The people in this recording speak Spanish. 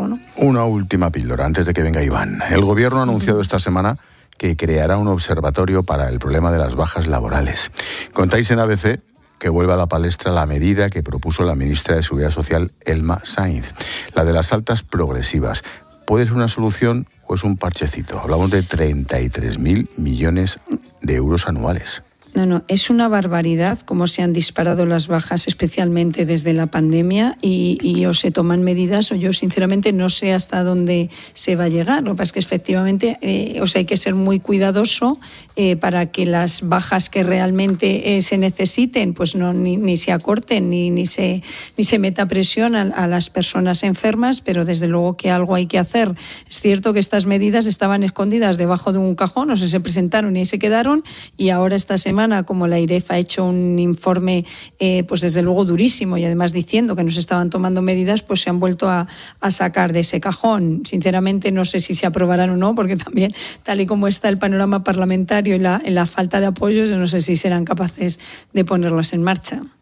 hacerlo, ¿no? Una última píldora antes de que venga Iván. El Gobierno ha anunciado esta semana que creará un observatorio para el problema de las bajas laborales. Contáis en ABC que vuelva a la palestra la medida que propuso la ministra de Seguridad Social, Elma Sainz, la de las altas progresivas. ¿Puede ser una solución o es un parchecito? Hablamos de 33.000 millones de euros anuales. No, es una barbaridad cómo se han disparado las bajas, especialmente desde la pandemia, y o se toman medidas o yo sinceramente no sé hasta dónde se va a llegar. Lo que pasa es que efectivamente hay que ser muy cuidadoso para que las bajas que realmente se necesiten pues no ni se acorten ni se meta presión a las personas enfermas, pero desde luego que algo hay que hacer. Es cierto que estas medidas estaban escondidas debajo de un cajón, o sea, se presentaron y ahí se quedaron, y ahora esta semana, como la AIREF ha hecho un informe pues desde luego durísimo y además diciendo que no se estaban tomando medidas, pues se han vuelto a sacar de ese cajón. Sinceramente no sé si se aprobarán o no, porque también tal y como está el panorama parlamentario y la falta de apoyos, no sé si serán capaces de ponerlas en marcha.